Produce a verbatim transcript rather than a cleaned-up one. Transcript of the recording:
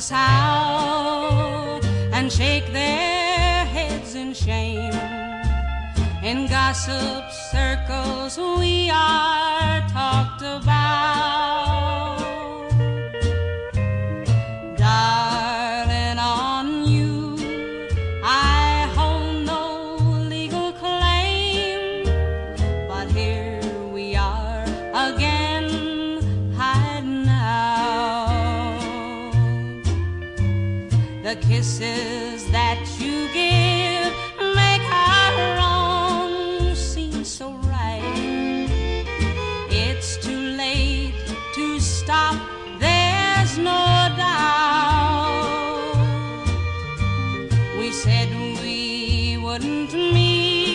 us out and shake their heads in shame. In gossip circles we are talked about. Darling, on you I hold no legal claim, but here we are again hiding out. The kisses that you give make our wrong seem so right. It's too late to stop, there's no doubt. We said we wouldn't meet